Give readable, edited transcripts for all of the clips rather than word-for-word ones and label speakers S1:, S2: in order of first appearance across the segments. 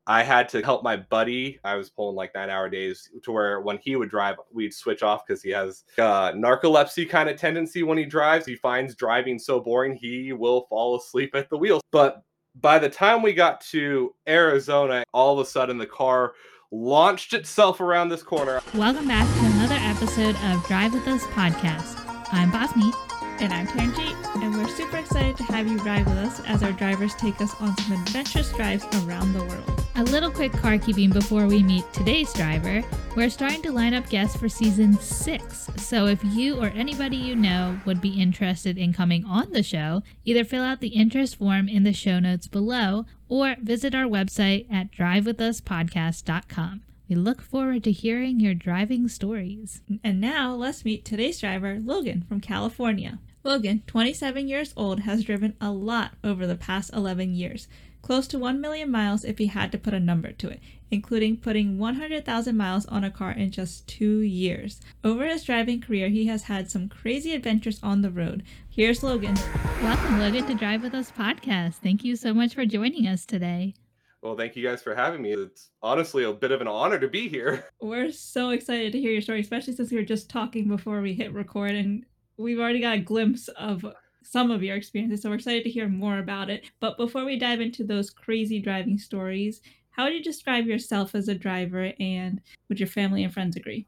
S1: I had to help my buddy. I was pulling like 9-hour days to where when he would drive, we'd switch off because he has narcolepsy kind of tendency when he drives. He finds driving so boring, he will fall asleep at the wheel. But by the time we got to Arizona, all of a sudden the car launched itself around this corner.
S2: Welcome back to another episode of Drive With Us podcast. I'm Bosmi.
S3: And I'm Tanji, and we're super excited to have you ride with us as our drivers take us on some adventurous drives around the world.
S2: A little quick car keeping before we meet today's driver. We're starting to line up guests for season 6, so if you or anybody you know would be interested in coming on the show, either fill out the interest form in the show notes below or visit our website at drivewithuspodcast.com. We look forward to hearing your driving stories.
S3: And now let's meet today's driver, Logan from California. Logan, 27 years old, has driven a lot over the past 11 years, close to 1 million miles if he had to put a number to it, including putting 100,000 miles on a car in just 2 years. Over his driving career, he has had some crazy adventures on the road. Here's Logan.
S2: Welcome, Logan, to Drive With Us podcast. Thank you so much for joining us today.
S1: Well, thank you guys for having me. It's honestly a bit of an honor to be here.
S3: We're so excited to hear your story, especially since we were just talking before we hit record, and we've already got a glimpse of some of your experiences, so we're excited to hear more about it. But before we dive into those crazy driving stories, how would you describe yourself as a driver, and would your family and friends agree?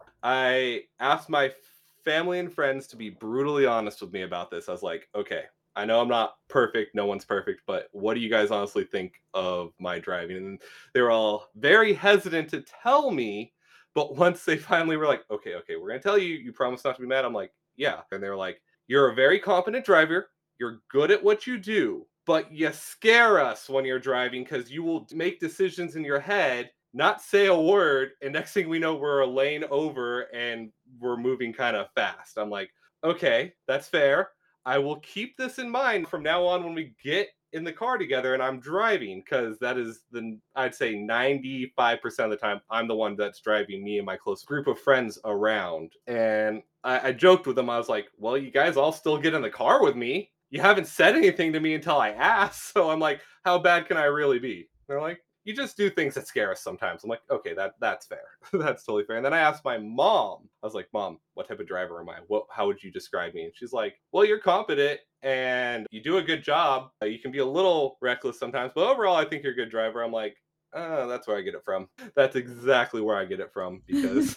S1: I asked my family and friends to be brutally honest with me about this. I was like, okay, I know I'm not perfect. No one's perfect, but what do you guys honestly think of my driving? And they were all very hesitant to tell me. But once they finally were like, okay, we're going to tell you, you promise not to be mad. I'm like, yeah. And they were like, you're a very competent driver. You're good at what you do, but you scare us when you're driving because you will make decisions in your head, not say a word. And next thing we know, we're a lane over and we're moving kind of fast. I'm like, okay, that's fair. I will keep this in mind from now on when we get in the car together and I'm driving, because that is I'd say 95% of the time I'm the one that's driving me and my close group of friends around. And I joked with them. I was like, well, you guys all still get in the car with me. You haven't said anything to me until I asked. So I'm like, how bad can I really be? They're like, you just do things that scare us sometimes. I'm like, okay, that's fair. That's totally fair. And then I asked my mom, I was like, Mom, what type of driver am I? How would you describe me? And she's like, well, you're competent and you do a good job. You can be a little reckless sometimes, but overall, I think you're a good driver. I'm like, that's where I get it from. That's exactly where I get it from, because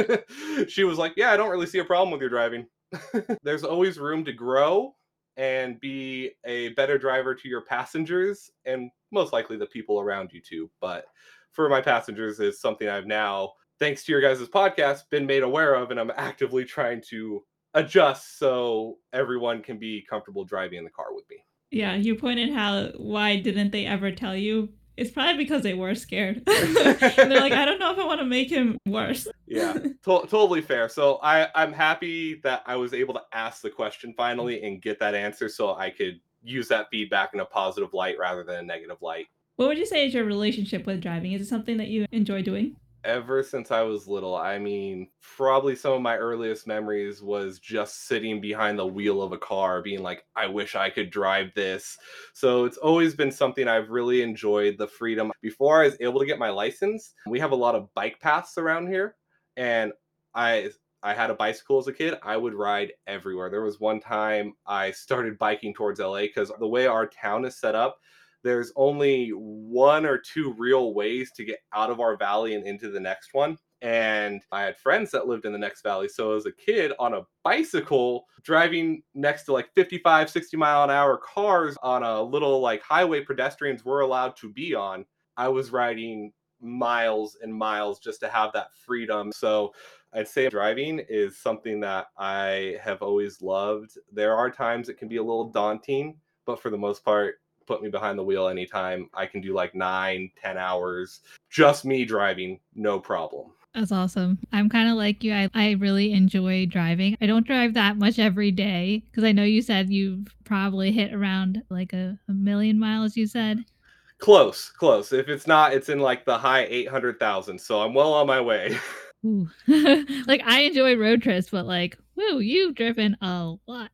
S1: she was like, yeah, I don't really see a problem with your driving. There's always room to grow and be a better driver to your passengers and most likely the people around you too. But for my passengers is something I've now, thanks to your guys' podcast, been made aware of, and I'm actively trying to adjust so everyone can be comfortable driving in the car with me.
S3: Yeah, you pointed out why didn't they ever tell you? It's probably because they were scared. They're like, I don't know if I want to make him worse.
S1: Yeah, totally fair. So I'm happy that I was able to ask the question finally and get that answer so I could use that feedback in a positive light rather than a negative light.
S3: What would you say is your relationship with driving? Is it something that you enjoy doing?
S1: Ever since I was little. I mean, probably some of my earliest memories was just sitting behind the wheel of a car being like, I wish I could drive this. So it's always been something I've really enjoyed, the freedom. Before I was able to get my license, we have a lot of bike paths around here, and I had a bicycle as a kid. I would ride everywhere. There was one time I started biking towards LA because the way our town is set up, there's only 1 or 2 real ways to get out of our valley and into the next one. And I had friends that lived in the next valley. So as a kid on a bicycle, driving next to like 55, 60 mile an hour cars on a little like highway pedestrians were allowed to be on, I was riding miles and miles just to have that freedom. So I'd say driving is something that I have always loved. There are times it can be a little daunting, but for the most part, put me behind the wheel anytime. I can do like 9-10 hours, just me driving, no problem.
S2: That's awesome. I'm kind of like you. I really enjoy driving. I don't drive that much every day because I know you said you've probably hit around like a million miles, you said.
S1: Close. If it's not, it's in like the high 800,000. So I'm well on my way.
S2: Ooh. Like I enjoy road trips, but like, woo, Woo, you've driven a lot.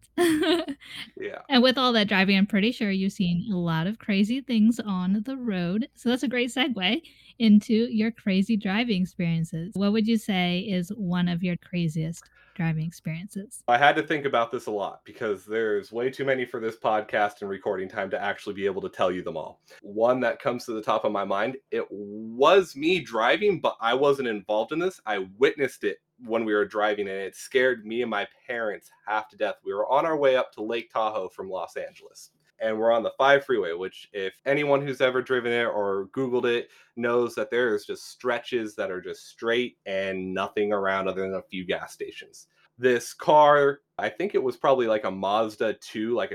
S1: Yeah.
S2: And with all that driving, I'm pretty sure you've seen a lot of crazy things on the road. So that's a great segue into your crazy driving experiences. What would you say is one of your craziest driving experiences?
S1: I had to think about this a lot because there's way too many for this podcast and recording time to actually be able to tell you them all. One that comes to the top of my mind, it was me driving, but I wasn't involved in this. I witnessed it when we were driving, and it scared me and my parents half to death. We were on our way up to Lake Tahoe from Los Angeles. And we're on the 5 freeway, which, if anyone who's ever driven it or Googled it, knows that there is just stretches that are just straight and nothing around other than a few gas stations. This car, I think it was probably like a Mazda 2, like a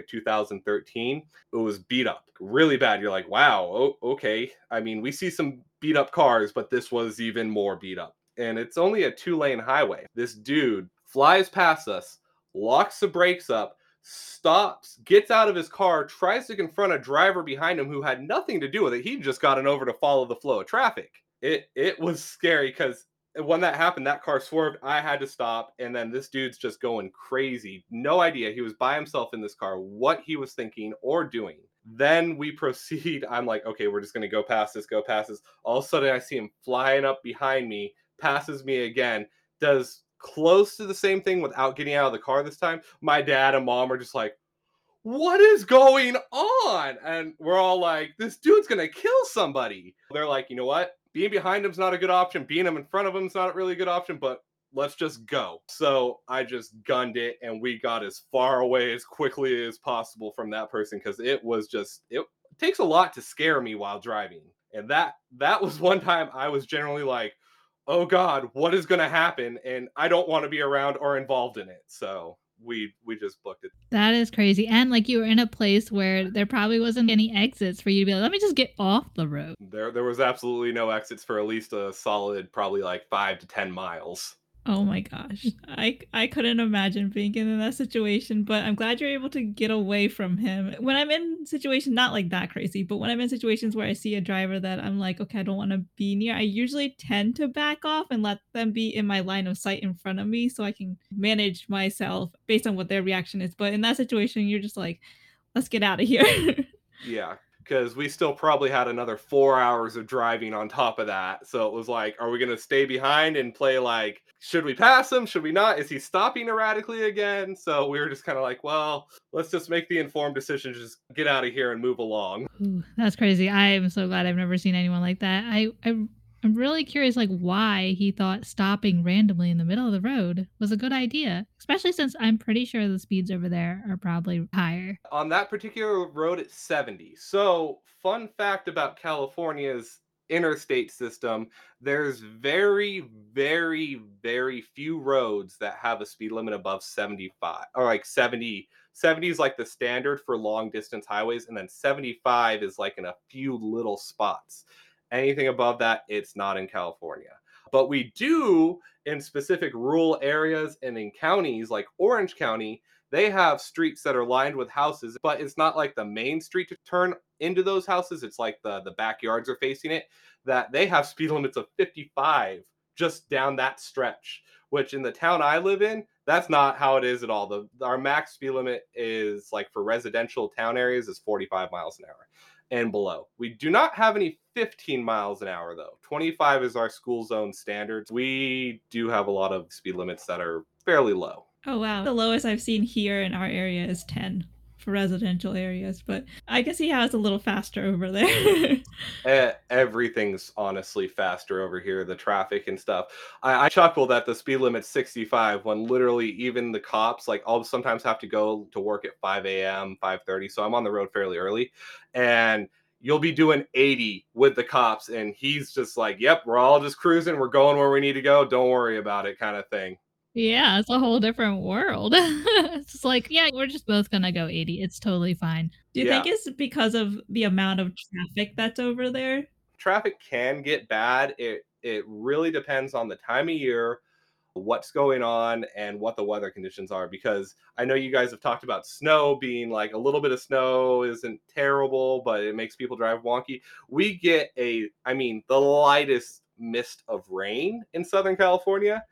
S1: 2013. It was beat up really bad. You're like, wow, okay. I mean, we see some beat up cars, but this was even more beat up. And it's only a 2-lane highway. This dude flies past us, locks the brakes up, stops, gets out of his car, tries to confront a driver behind him who had nothing to do with it. He'd just gotten over to follow the flow of traffic. It was scary because when that happened, that car swerved. I had to stop, and then this dude's just going crazy. No idea. He was by himself in this car, what he was thinking or doing. Then we proceed. I'm like, okay, we're just gonna go past this, go past this. All of a sudden, I see him flying up behind me, passes me again, does close to the same thing without getting out of the car this time. My dad and mom are just like, what is going on? And we're all like, this dude's gonna kill somebody. They're like, you know what? Being behind him's not a good option. Being him in front of him's not really a good option, but let's just go. So I just gunned it, and we got as far away as quickly as possible from that person, because it takes a lot to scare me while driving. And that was one time I was generally like, oh God, what is gonna happen? And I don't want to be around or involved in it. So we just booked it.
S2: That is crazy. And like you were in a place where there probably wasn't any exits for you to be like, let me just get off the road.
S1: There was absolutely no exits for at least a solid probably like 5 to 10 miles.
S3: Oh my gosh. I couldn't imagine being in that situation, but I'm glad you're able to get away from him. When I'm in situations not like that crazy, but when I'm in situations where I see a driver that I'm like, okay, I don't want to be near, I usually tend to back off and let them be in my line of sight in front of me so I can manage myself based on what their reaction is. But in that situation, you're just like, let's get out of here.
S1: Yeah, because we still probably had another 4 hours of driving on top of that. So it was like, are we going to stay behind and play like, should we pass him? Should we not? Is he stopping erratically again? So we were just kind of like, well, let's just make the informed decision, just get out of here and move along.
S2: Ooh, that's crazy. I am so glad I've never seen anyone like that. I'm really curious, like, why he thought stopping randomly in the middle of the road was a good idea, especially since I'm pretty sure the speeds over there are probably higher.
S1: On that particular road, it's 70. So, fun fact about California's interstate system, there's very, very, very few roads that have a speed limit above 75 or like 70. 70 is like the standard for long distance highways, and then 75 is like in a few little spots. Anything above that, it's not in California. But we do in specific rural areas and in counties like Orange County, they have streets that are lined with houses, but it's not like the main street to turn into those houses. It's like the backyards are facing it, that they have speed limits of 55 just down that stretch, which in the town I live in, that's not how it is at all. Our max speed limit is like for residential town areas is 45 miles an hour and below. We do not have any 15 miles an hour though. 25 is our school zone standards. We do have a lot of speed limits that are fairly low.
S3: Oh wow. The lowest I've seen here in our area is 10 for residential areas, but I can see how it's a little faster over there.
S1: Everything's honestly faster over here, the traffic and stuff. I chuckle that the speed limit's 65 when literally even the cops, like I'll sometimes have to go to work at 5 a.m., 5:30, so I'm on the road fairly early, and you'll be doing 80 with the cops, and he's just like, yep, we're all just cruising, we're going where we need to go, don't worry about it kind of thing.
S2: Yeah, it's a whole different world. It's just like, yeah, we're just both gonna go 80. It's totally fine.
S3: Do you think it's because of the amount of traffic that's over there?
S1: Traffic can get bad. It really depends on the time of year, what's going on, and what the weather conditions are. Because I know you guys have talked about snow being like a little bit of snow isn't terrible, but it makes people drive wonky. We get the lightest mist of rain in Southern California.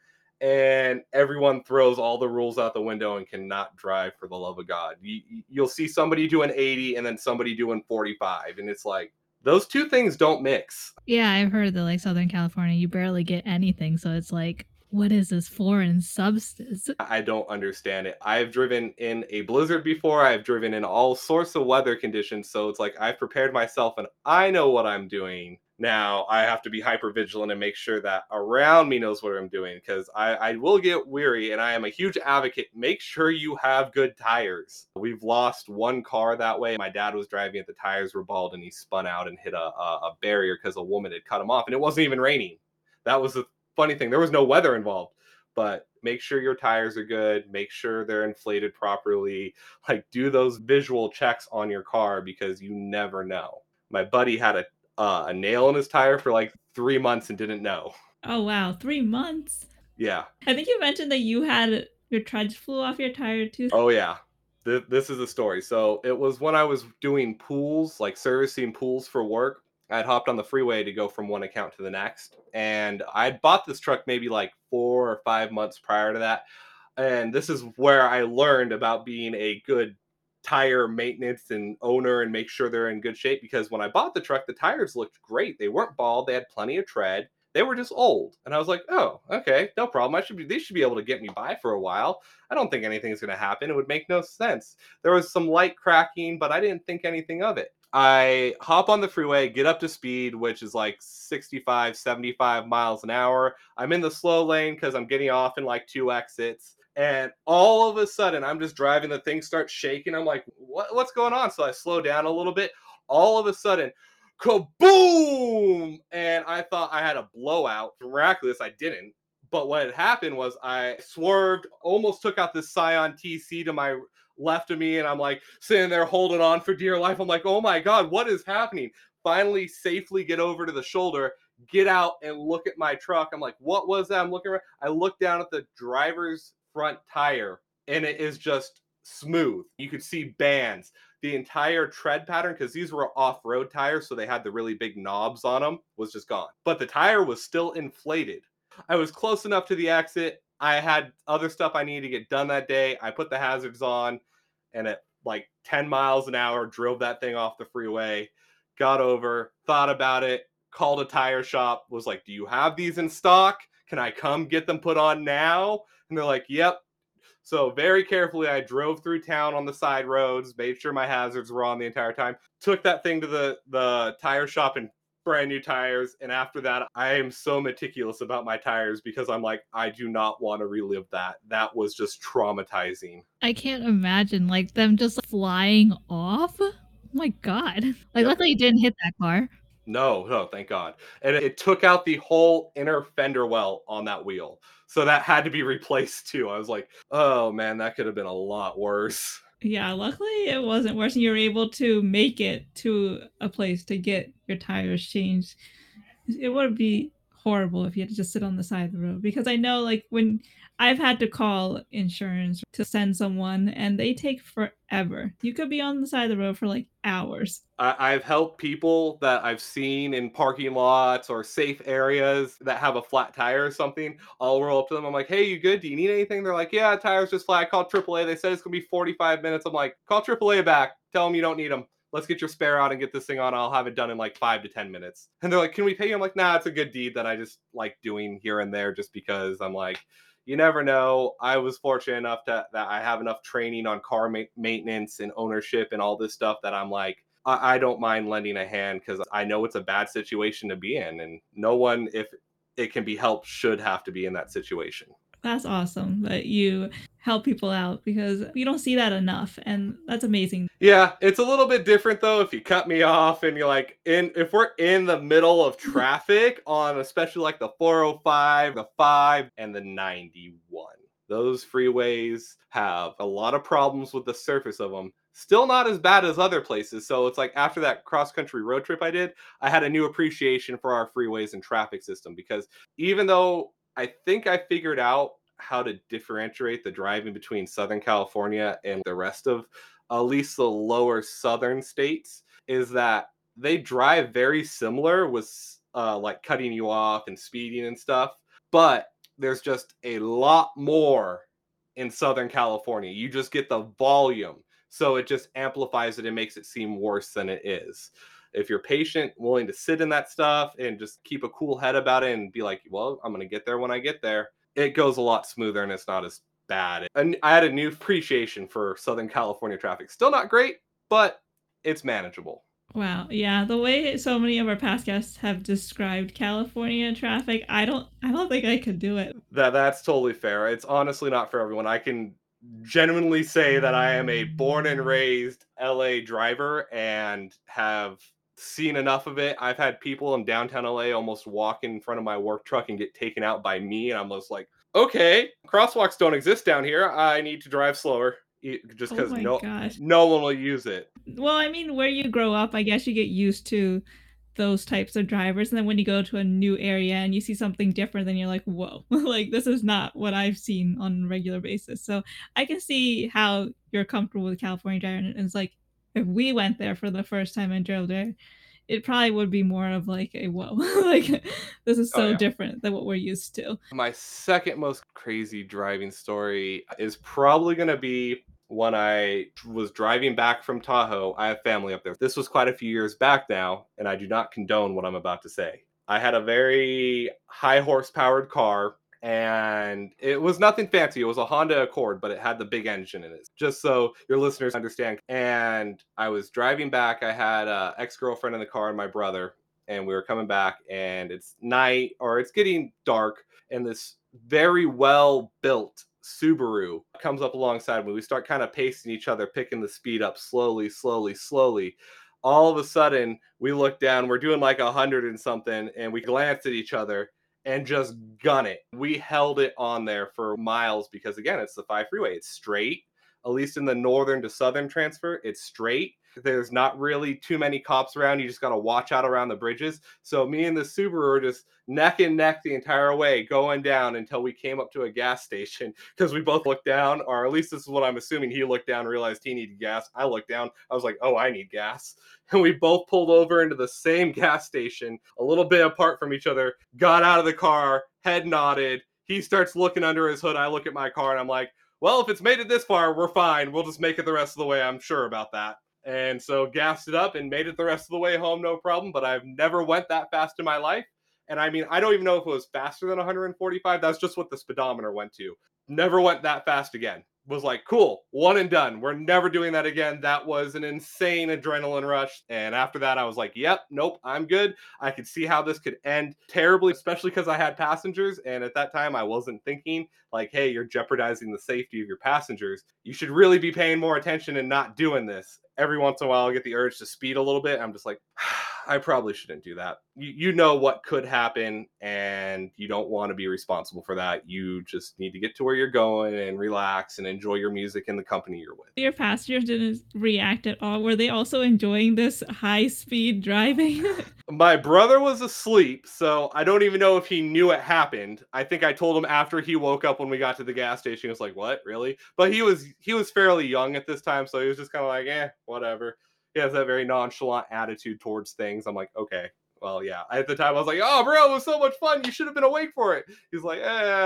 S1: and everyone throws all the rules out the window and cannot drive for the love of God. You'll see somebody doing 80 and then somebody doing 45, and it's like those two things don't mix.
S2: Yeah, I've heard that like Southern California, you barely get anything, so it's like, what is this foreign substance?
S1: I don't understand it. I've driven in a blizzard before. I've driven in all sorts of weather conditions. So it's like I've prepared myself and I know what I'm doing. Now I have to be hyper vigilant and make sure that around me knows what I'm doing, because I will get weary, and I am a huge advocate. Make sure you have good tires. We've lost one car that way. My dad was driving it. The tires were bald and he spun out and hit a barrier because a woman had cut him off, and it wasn't even raining. That was the funny thing. There was no weather involved. But make sure your tires are good. Make sure they're inflated properly. Like, do those visual checks on your car, because you never know. My buddy had a nail in his tire for like 3 months and didn't know.
S3: Oh, wow. 3 months.
S1: Yeah.
S3: I think you mentioned that you had your treads flew off your tire too.
S1: Oh, yeah. This is a story. So it was when I was doing pools, like servicing pools for work. I'd hopped on the freeway to go from one account to the next. And I'd bought this truck maybe like 4 or 5 months prior to that. And this is where I learned about being a good tire maintenance and owner and make sure they're in good shape. Because when I bought the truck, the tires looked great. They weren't bald. They had plenty of tread. They were just old. And I was like, oh, okay, no problem. They should be able to get me by for a while. I don't think anything's going to happen. It would make no sense. There was some light cracking, but I didn't think anything of it. I hop on the freeway, get up to speed, which is like 65, 75 miles an hour. I'm in the slow lane because I'm getting off in like 2 exits. And all of a sudden, I'm just driving. The thing starts shaking. I'm like, what's going on? So I slow down a little bit. All of a sudden, kaboom! And I thought I had a blowout. Miraculous, I didn't. But what had happened was I swerved, almost took out this Scion TC to my left of me, and I'm like sitting there holding on for dear life. I'm like, oh my God, what is happening? Finally, safely get over to the shoulder, get out and look at my truck. I'm like, what was that? I'm looking around. I look down at the driver's front tire, and it is just smooth. You could see bands. The entire tread pattern, because these were off-road tires, so they had the really big knobs on them, was just gone. But the tire was still inflated. I was close enough to the exit. I had other stuff I needed to get done that day. I put the hazards on, and at like 10 miles an hour, drove that thing off the freeway, got over, thought about it, called a tire shop, was like, do you have these in stock? Can I come get them put on now? And they're like, yep. So very carefully, I drove through town on the side roads, made sure my hazards were on the entire time, took that thing to the tire shop and brand new tires. And after that, I am so meticulous about my tires because I'm like, I do not want to relive that. That was just traumatizing.
S2: I can't imagine like them just flying off. Oh my God. Like, luckily you didn't hit that car.
S1: No, thank God. And it took out the whole inner fender well on that wheel. So that had to be replaced too. I was like, oh man, that could have been a lot worse.
S3: Yeah, luckily it wasn't worse, and you were able to make it to a place to get your tires changed. It would be horrible if you had to just sit on the side of the road, because I know like when I've had to call insurance to send someone and they take forever. You could be on the side of the road for like hours.
S1: I've helped people that I've seen in parking lots or safe areas that have a flat tire or something. I'll roll up to them. I'm like, hey, you good? Do you need anything? They're like, yeah, tire's just flat. I called AAA. They said it's going to be 45 minutes. I'm like, call AAA back. Tell them you don't need them. Let's get your spare out and get this thing on. I'll have it done in like 5 to 10 minutes. And they're like, can we pay you? I'm like, nah, it's a good deed that I just like doing here and there just because I'm like, you never know. I was fortunate enough that I have enough training on car maintenance and ownership and all this stuff that I'm like, I don't mind lending a hand because I know it's a bad situation to be in. And no one, if it can be helped, should have to be in that situation.
S3: That's awesome that you help people out because you don't see that enough. And that's amazing.
S1: Yeah, it's a little bit different though if you cut me off and you're like, if we're in the middle of traffic on especially like the 405, the 5, and the 91. Those freeways have a lot of problems with the surface of them. Still not as bad as other places. So it's like after that cross-country road trip I did, I had a new appreciation for our freeways and traffic system because even though I think I figured out how to differentiate the driving between Southern California and the rest of at least the lower southern states is that they drive very similar with like cutting you off and speeding and stuff. But there's just a lot more in Southern California. You just get the volume. So it just amplifies it and makes it seem worse than it is. If you're patient, willing to sit in that stuff and just keep a cool head about it and be like, well, I'm going to get there when I get there, it goes a lot smoother and it's not as bad. And I had a new appreciation for Southern California traffic. Still not great, but it's manageable.
S3: Wow, yeah, the way so many of our past guests have described California traffic, I don't think I could do it.
S1: That's totally fair. It's honestly not for everyone. I can genuinely say that I am a born and raised LA driver and have seen enough of it. I've had people in downtown LA almost walk in front of my work truck and get taken out by me, and I'm just like, okay, crosswalks don't exist down here. I need to drive slower just
S3: Oh
S1: because
S3: my gosh.
S1: no one will use it.
S3: Well, I mean, where you grow up, I guess you get used to those types of drivers. And then when you go to a new area and you see something different, then you're like, whoa, like this is not what I've seen on a regular basis. So I can see how you're comfortable with California driving. And it's like, if we went there for the first time and drove there, it probably would be more of like a whoa, like this is
S1: Oh
S3: so
S1: yeah.
S3: different than what we're used to.
S1: My second most crazy driving story is probably going to be when I was driving back from Tahoe. I have family up there. This was quite a few years back now, and I do not condone what I'm about to say. I had a very high horsepowered car, and it was nothing fancy. It was a Honda Accord, but it had the big engine in it, just so your listeners understand. And I was driving back. I had an ex-girlfriend in the car and my brother, and we were coming back, and it's night, or it's getting dark, and this very well built Subaru comes up alongside me. We start kind of pacing each other, picking the speed up slowly, slowly, slowly. All of a sudden, we look down, we're doing like 100 and something, and we glance at each other and just gun it. We held it on there for miles because, again, it's the 5 freeway. It's straight, at least in the northern to southern transfer, it's straight. There's not really too many cops around. You just got to watch out around the bridges. So me and the Subaru are just neck and neck the entire way, going down until we came up to a gas station because we both looked down, or at least this is what I'm assuming. He looked down, realized he needed gas. I looked down. I was like, oh, I need gas. And we both pulled over into the same gas station, a little bit apart from each other, got out of the car, head nodded. He starts looking under his hood. I look at my car and I'm like, well, if it's made it this far, we're fine. We'll just make it the rest of the way. I'm sure about that. And so gassed it up and made it the rest of the way home, no problem. But I've never went that fast in my life. And I mean, I don't even know if it was faster than 145. That's just what the speedometer went to. Never went that fast again. Was like, cool, one and done. We're never doing that again. That was an insane adrenaline rush. And after that, I was like, yep, nope, I'm good. I could see how this could end terribly, especially because I had passengers. And at that time, I wasn't thinking like, hey, you're jeopardizing the safety of your passengers. You should really be paying more attention and not doing this. Every once in a while, I get the urge to speed a little bit. I'm just like, I probably shouldn't do that. You know what could happen, and you don't want to be responsible for that. You just need to get to where you're going and relax and enjoy your music and the company you're with.
S3: Your passengers didn't react at all. Were they also enjoying this high speed driving?
S1: My brother was asleep, so I don't even know if he knew it happened. I think I told him after he woke up when we got to the gas station. He was like, what, really? But he was fairly young at this time, so he was just kind of like, whatever. He has that very nonchalant attitude towards things. I'm like, okay, well, yeah. At the time, I was like, oh, bro, it was so much fun. You should have been awake for it. He's like,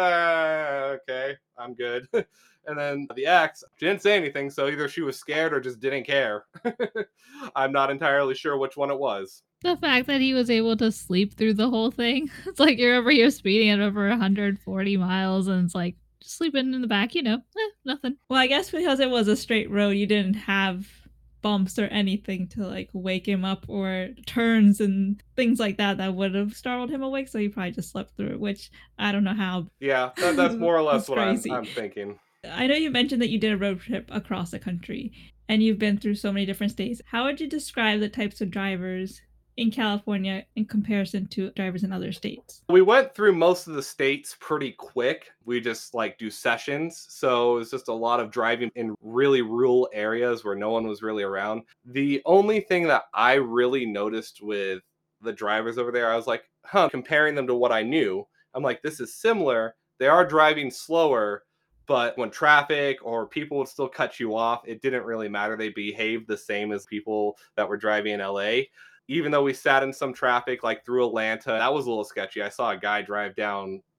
S1: okay, I'm good. And then the ex didn't say anything, so either she was scared or just didn't care. I'm not entirely sure which one it was.
S2: The fact that he was able to sleep through the whole thing. It's like you're over here speeding at over 140 miles and it's like just sleeping in the back, nothing.
S3: Well, I guess because it was a straight road, you didn't have bumps or anything to like wake him up, or turns and things like that would have startled him awake, so he probably just slept through it, which I don't know how.
S1: Yeah, that's more or less what
S3: crazy.
S1: I'm thinking.
S3: I know you mentioned that you did a road trip across the country and you've been through so many different states. How would you describe the types of drivers in California in comparison to drivers in other states?
S1: We went through most of the states pretty quick. We just like do sessions. So it's just a lot of driving in really rural areas where no one was really around. The only thing that I really noticed with the drivers over there, I was like, comparing them to what I knew, I'm like, this is similar. They are driving slower, but when traffic or people would still cut you off, it didn't really matter. They behaved the same as people that were driving in LA. Even though we sat in some traffic, like through Atlanta, that was a little sketchy. I saw a guy drive down,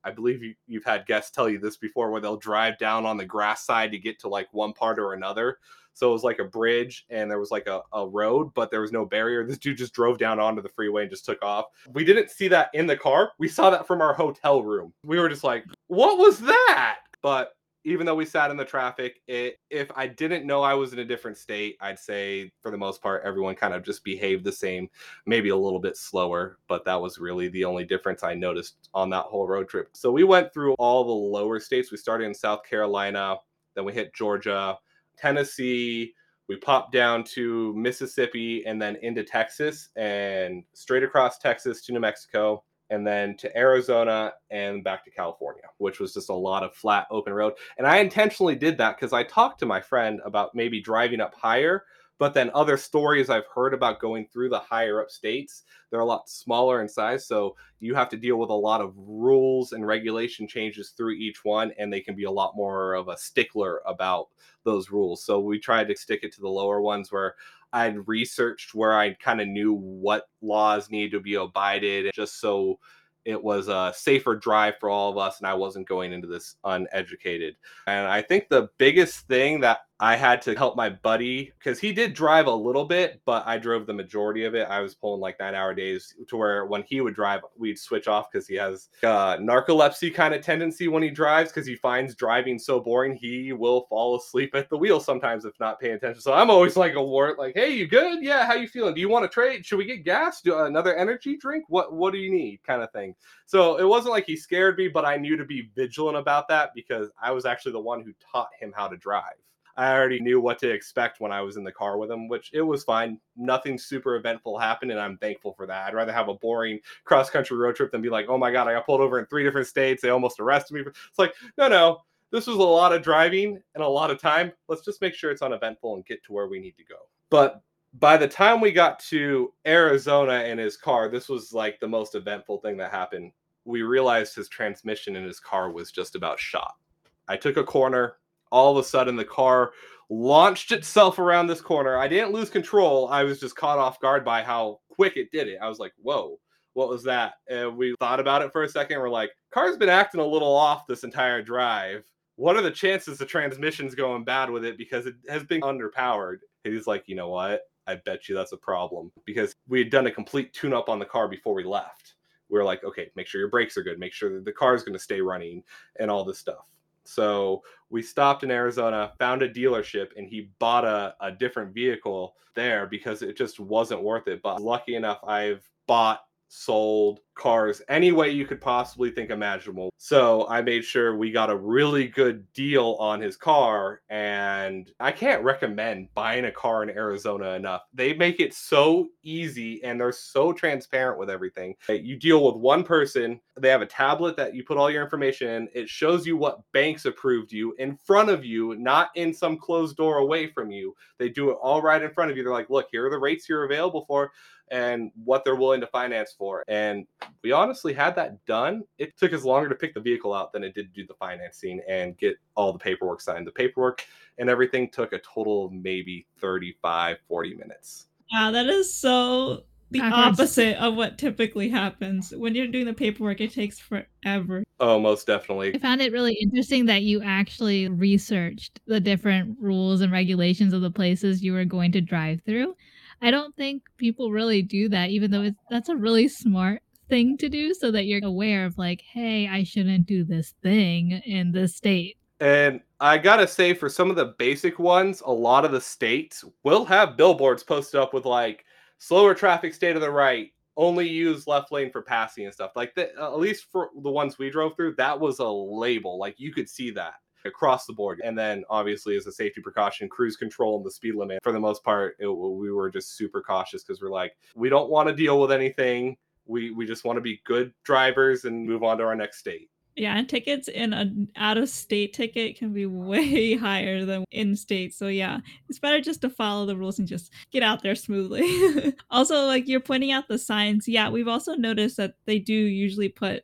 S1: I believe you've had guests tell you this before, where they'll drive down on the grass side to get to like one part or another. So it was like a bridge and there was like a road, but there was no barrier. This dude just drove down onto the freeway and just took off. We didn't see that in the car. We saw that from our hotel room. We were just like, what was that? But even though we sat in the traffic, if I didn't know I was in a different state, I'd say for the most part, everyone kind of just behaved the same, maybe a little bit slower, but that was really the only difference I noticed on that whole road trip. So we went through all the lower states. We started in South Carolina, then we hit Georgia, Tennessee, we popped down to Mississippi and then into Texas and straight across Texas to New Mexico, and then to Arizona and back to California, which was just a lot of flat open road. And I intentionally did that because I talked to my friend about maybe driving up higher, but then other stories I've heard about going through the higher up states, they're a lot smaller in size. So you have to deal with a lot of rules and regulation changes through each one, and they can be a lot more of a stickler about those rules. So we tried to stick it to the lower ones where I'd researched, where I kind of knew what laws needed to be abided, just so it was a safer drive for all of us and I wasn't going into this uneducated. And I think the biggest thing that I had to help my buddy, because he did drive a little bit, but I drove the majority of it. I was pulling like 9-hour days, to where when he would drive, we'd switch off because he has narcolepsy kind of tendency when he drives, because he finds driving so boring, he will fall asleep at the wheel sometimes if not paying attention. So I'm always like alert, like, hey, you good? Yeah, how you feeling? Do you want to trade? Should we get gas? Do another energy drink? What do you need? Kind of thing. So it wasn't like he scared me, but I knew to be vigilant about that because I was actually the one who taught him how to drive. I already knew what to expect when I was in the car with him, which it was fine. Nothing super eventful happened, and I'm thankful for that. I'd rather have a boring cross-country road trip than be like, oh my God, I got pulled over in 3 different states. They almost arrested me. It's like, no, this was a lot of driving and a lot of time. Let's just make sure it's uneventful and get to where we need to go. But by the time we got to Arizona in his car, this was like the most eventful thing that happened. We realized his transmission in his car was just about shot. I took a corner. All of a sudden, the car launched itself around this corner. I didn't lose control. I was just caught off guard by how quick it did it. I was like, whoa, what was that? And we thought about it for a second. We're like, car's been acting a little off this entire drive. What are the chances the transmission's going bad with it? Because it has been underpowered. And he's like, you know what? I bet you that's a problem. Because we had done a complete tune-up on the car before we left. We were like, okay, make sure your brakes are good. Make sure that the car's going to stay running and all this stuff. So we stopped in Arizona, found a dealership, and he bought a different vehicle there because it just wasn't worth it. But lucky enough, I've bought, sold cars any way you could possibly think imaginable. So I made sure we got a really good deal on his car, and I can't recommend buying a car in Arizona enough. They make it so easy and they're so transparent with everything. You deal with one person, they have a tablet that you put all your information in. It shows you what banks approved you in front of you, not in some closed door away from you. They do it all right in front of you. They're like, look, here are the rates you're available for and what they're willing to finance for. And we honestly had that done. It took us longer to pick the vehicle out than it did to do the financing and get all the paperwork signed. The paperwork and everything took a total of maybe 35, 40 minutes.
S3: Wow, that is so the
S2: Backwards.
S3: opposite of what typically happens. When you're doing the paperwork, it takes forever.
S1: Oh, most definitely.
S2: I found it really interesting that you actually researched the different rules and regulations of the places you were going to drive through. I don't think people really do that, even though that's a really smart thing to do so that you're aware of like, hey, I shouldn't do this thing in this state.
S1: And I gotta say, for some of the basic ones, a lot of the states will have billboards posted up with like, slower traffic, stay to the right, only use left lane for passing and stuff. Like that, at least for the ones we drove through, that was a label. Like you could see that across the board. And then obviously as a safety precaution, cruise control and the speed limit. For the most part, we were just super cautious because we're like, we don't want to deal with anything. We just want to be good drivers and move on to our next state.
S3: Yeah, and tickets in an out-of-state ticket can be way higher than in-state. So yeah, it's better just to follow the rules and just get out there smoothly. Also, like you're pointing out the signs. Yeah, we've also noticed that they do usually put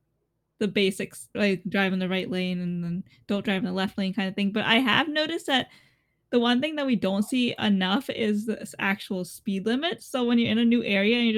S3: the basics, like drive in the right lane and then don't drive in the left lane kind of thing. But I have noticed that the one thing that we don't see enough is this actual speed limit. So when you're in a new area and you're just like,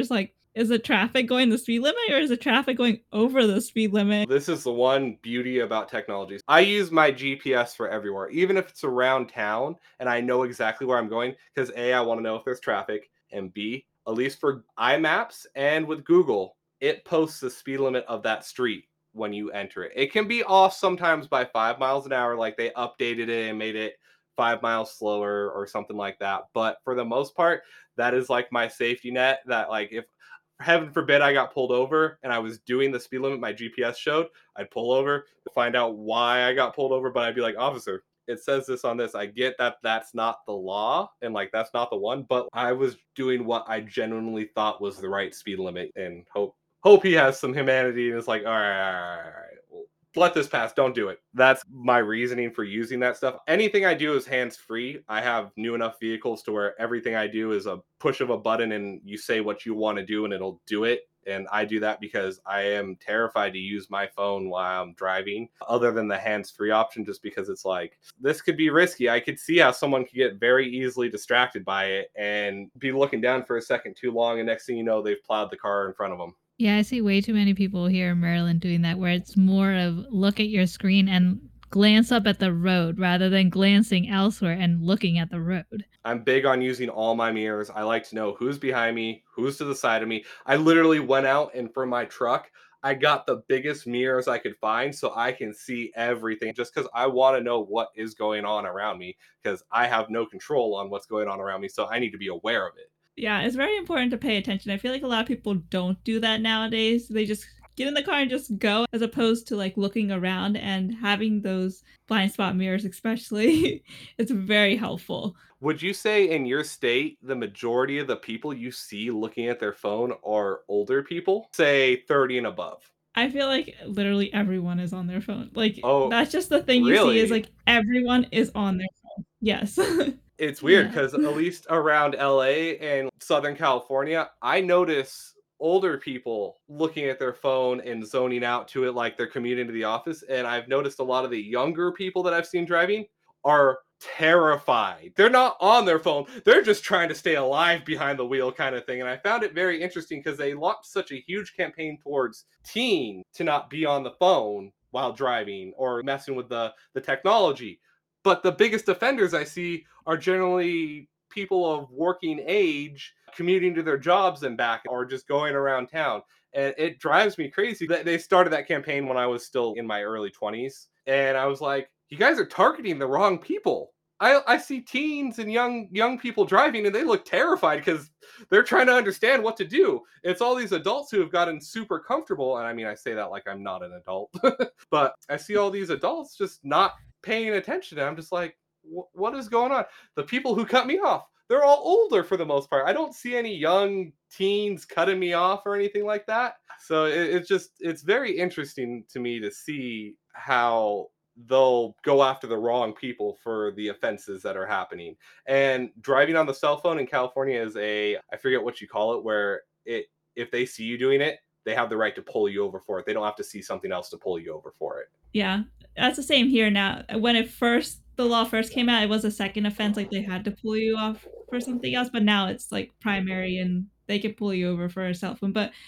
S3: Is the traffic going the speed limit or is the traffic going over the speed limit?
S1: This is the one beauty about technology. I use my GPS for everywhere, even if it's around town and I know exactly where I'm going, because A, I want to know if there's traffic, and B, at least for iMaps and with Google, it posts the speed limit of that street when you enter it. It can be off sometimes by 5 miles an hour, like they updated it and made it 5 miles slower or something like that. But for the most part, that is like my safety net, that like if heaven forbid I got pulled over and I was doing the speed limit my GPS showed, I'd pull over to find out why I got pulled over, but I'd be like, officer, it says this on this. I get that that's not the law and like that's not the one, but I was doing what I genuinely thought was the right speed limit, and hope he has some humanity and is like, all right, well, let this pass. Don't do it. That's my reasoning for using that stuff. Anything I do is hands free. I have new enough vehicles to where everything I do is a push of a button and you say what you want to do and it'll do it. And I do that because I am terrified to use my phone while I'm driving, other than the hands free option, just because it's like, this could be risky. I could see how someone could get very easily distracted by it and be looking down for a second too long. And next thing you know, they've plowed the car in front of them.
S2: Yeah, I see way too many people here in Maryland doing that, where it's more of look at your screen and glance up at the road rather than glancing elsewhere and looking at the road.
S1: I'm big on using all my mirrors. I like to know who's behind me, who's to the side of me. I literally went out and for my truck, I got the biggest mirrors I could find so I can see everything, just because I want to know what is going on around me, because I have no control on what's going on around me. So I need to be aware of it.
S3: Yeah, it's very important to pay attention. I feel like a lot of people don't do that nowadays. They just get in the car and just go, as opposed to like looking around and having those blind spot mirrors, especially. It's very helpful.
S1: Would you say in your state, the majority of the people you see looking at their phone are older people, say 30 and above?
S3: I feel like literally everyone is on their phone. Like,
S1: Oh,
S3: that's just the thing you see is
S1: really?
S3: like everyone is on their phone. Yes.
S1: It's weird
S2: Yeah.
S1: because at least around LA and Southern California, I notice older people looking at their phone and zoning out to it like they're commuting to the office. And I've noticed a lot of the younger people that I've seen driving are terrified. They're not on their phone. They're just trying to stay alive behind the wheel kind of thing. And I found it very interesting because they launched such a huge campaign towards teen to not be on the phone while driving or messing with the technology. But the biggest offenders I see are generally people of working age commuting to their jobs and back, or just going around town. And it drives me crazy that they started that campaign when I was still in my early 20s. And I was like, you guys are targeting the wrong people. I see teens and young people driving and they look terrified because they're trying to understand what to do. It's all these adults who have gotten super comfortable. And I mean, I say that like I'm not an adult, but I see all these adults just not paying attention. And I'm just like, what is going on? The people who cut me off, they're all older for the most part. I don't see any young teens cutting me off or anything like that. So it's very interesting to me to see how they'll go after the wrong people for the offenses that are happening. And driving on the cell phone in California is I forget what you call it, where if they see you doing it, they have the right to pull you over for it. They don't have to see something else to pull you over for it.
S3: Yeah, that's the same here now. When the law first came out, it was a second offense, like they had to pull you off for something else, but now it's like primary and they can pull you over for a cell phone. But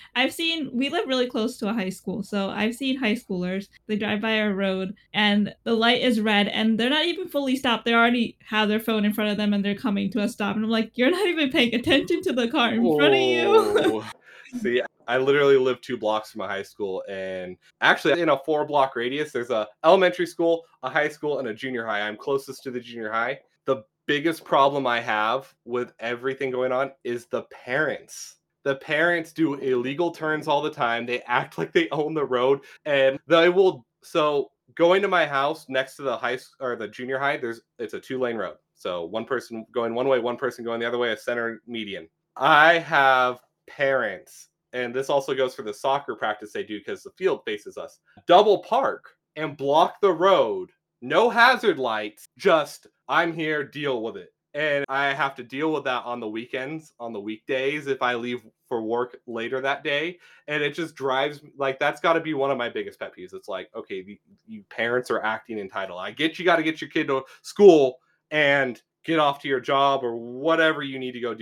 S3: we live really close to a high school, so I've seen high schoolers, they drive by our road and the light is red and they're not even fully stopped. They already have their phone in front of them and they're coming to a stop. And I'm like, you're not even paying attention to the car in front of you.
S1: Oh, see, I literally live 2 blocks from a high school, and actually in a 4 block radius, there's a elementary school, a high school, and a junior high. I'm closest to the junior high. The biggest problem I have with everything going on is the parents. The parents do illegal turns all the time. They act like they own the road, and they will. So going to my house next to the high or the junior high, it's a 2-lane road. So one person going one way, one person going the other way, a center median. I have parents, and this also goes for the soccer practice they do because the field faces us, double park and block the road. No hazard lights, just I'm here, deal with it. And I have to deal with that on the weekends, on the weekdays, if I leave for work later that day. And it just drives me, like, that's got to be one of my biggest pet peeves. It's like, okay, you parents are acting entitled. I get you got to get your kid to school and get off to your job or whatever you need to go do.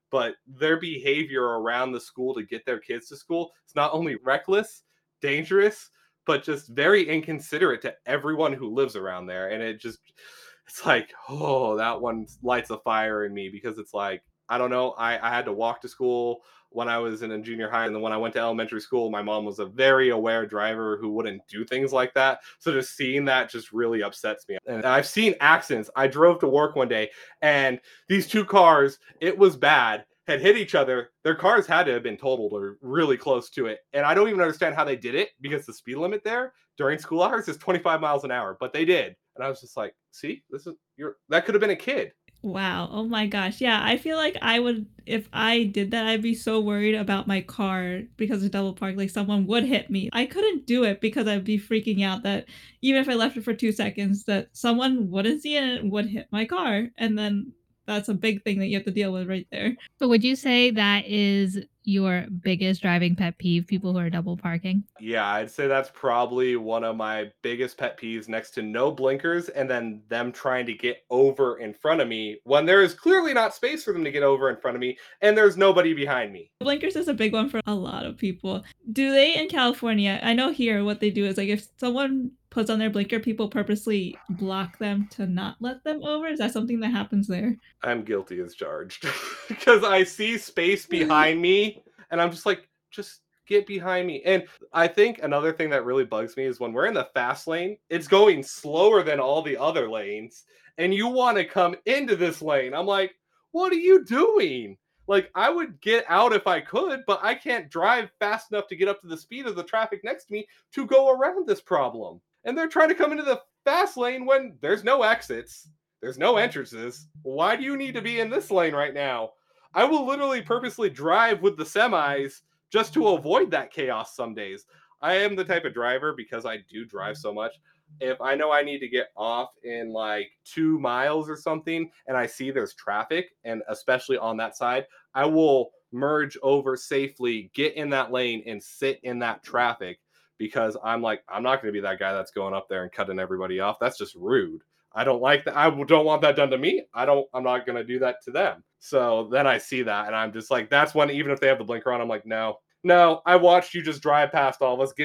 S1: but their behavior around the school to get their kids to school, it's not only reckless, dangerous, but just very inconsiderate to everyone who lives around there. And it's like, oh, that one lights a fire in me, because it's like, I don't know. I had to walk to school when I was in a junior high. And then when I went to elementary school, my mom was a very aware driver who wouldn't do things like that. So just seeing that just really upsets me. And I've seen accidents. I drove to work one day and these two cars, it was bad, had hit each other. Their cars had to have been totaled or really close to it. And I don't even understand how they did it, because the speed limit there during school hours is 25 miles an hour, but they did. And I was just like, see, that could have been a kid.
S3: Wow. Oh my gosh. Yeah, I feel like I would, if I did that, I'd be so worried about my car because of double park. Like someone would hit me. I couldn't do it because I'd be freaking out that even if I left it for 2 seconds, that someone wouldn't see it and would hit my car. And then that's a big thing that you have to deal with right there.
S2: But would you say that is your biggest driving pet peeve, people who are double parking?
S1: Yeah, I'd say that's probably one of my biggest pet peeves, next to no blinkers and then them trying to get over in front of me when there is clearly not space for them to get over in front of me and there's nobody behind me.
S3: Blinkers is a big one for a lot of people. Do they in California? I know here what they do is like if someone puts on their blinker, people purposely block them to not let them over. Is that something that happens there?
S1: I'm guilty as charged because I see space behind me and I'm just like, just get behind me. And I think another thing that really bugs me is when we're in the fast lane, it's going slower than all the other lanes and you want to come into this lane. I'm like, what are you doing? Like, I would get out if I could, but I can't drive fast enough to get up to the speed of the traffic next to me to go around this problem. And they're trying to come into the fast lane when there's no exits, there's no entrances. Why do you need to be in this lane right now? I will literally purposely drive with the semis just to avoid that chaos some days. I am the type of driver, because I do drive so much, if I know I need to get off in like 2 miles or something and I see there's traffic, and especially on that side, I will merge over safely, get in that lane and sit in that traffic, because I'm like, I'm not going to be that guy that's going up there and cutting everybody off. That's just rude. I don't like that. I don't want that done to me. I'm not going to do that to them. So then I see that and I'm just like, that's when, even if they have the blinker on, I'm like, no, I watched you just drive past all of us.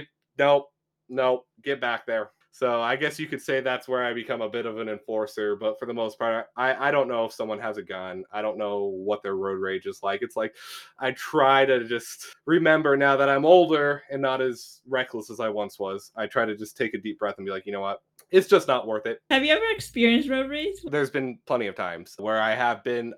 S1: No, get back there. So I guess you could say that's where I become a bit of an enforcer. But for the most part, I don't know if someone has a gun. I don't know what their road rage is like. It's like I try to just remember, now that I'm older and not as reckless as I once was, I try to just take a deep breath and be like, you know what? It's just not worth it.
S3: Have you ever experienced road rage?
S1: There's been plenty of times where I have been.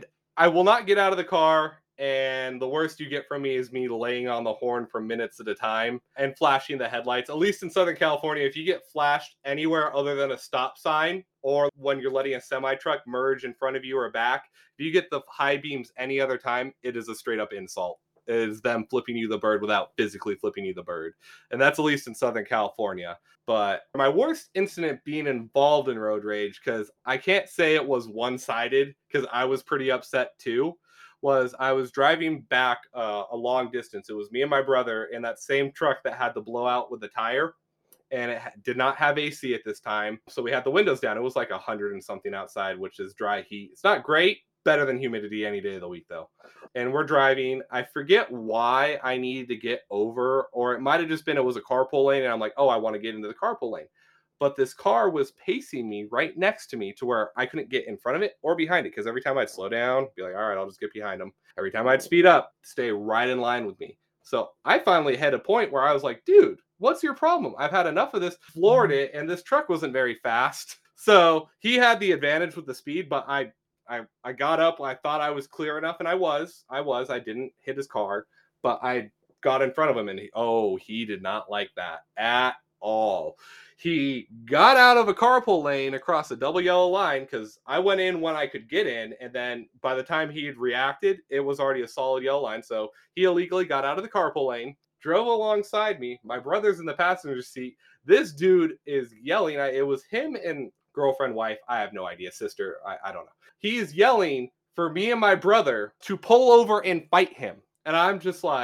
S1: I will not get out of the car, and the worst you get from me is me laying on the horn for minutes at a time and flashing the headlights. At least in Southern California, if you get flashed anywhere other than a stop sign, or when you're letting a semi truck merge in front of you or back, if you get the high beams any other time, it is a straight up insult. It is them flipping you the bird without physically flipping you the bird. And that's at least in Southern California. But my worst incident being involved in road rage, because I can't say it was one-sided, because I was pretty upset too, was I was driving back a long distance. It was me and my brother in that same truck that had the blowout with the tire, and it did not have AC at this time. So we had the windows down. It was like 100 and something outside, which is dry heat. It's not great. Better than humidity any day of the week, though. And we're driving. I forget why I needed to get over, or it might have just been it was a carpool lane, and I'm like, oh, I want to get into the carpool lane. But this car was pacing me right next to me to where I couldn't get in front of it or behind it, because every time I'd slow down, be like, all right, I'll just get behind them. Every time I'd speed up, stay right in line with me. So I finally had a point where I was like, dude, what's your problem? I've had enough of this. Floored it, and this truck wasn't very fast. So he had the advantage with the speed, but I got up. I thought I was clear enough, and I was. I didn't hit his car, but I got in front of him, and he did not like that at all. He got out of a carpool lane across a double yellow line, because I went in when I could get in, and then by the time he had reacted, it was already a solid yellow line. So he illegally got out of the carpool lane, drove alongside me. My brother's in the passenger seat. This dude is yelling. It was him and girlfriend, wife. I have no idea. Sister. I don't know. He's yelling for me and my brother to pull over and fight him. And I'm just like,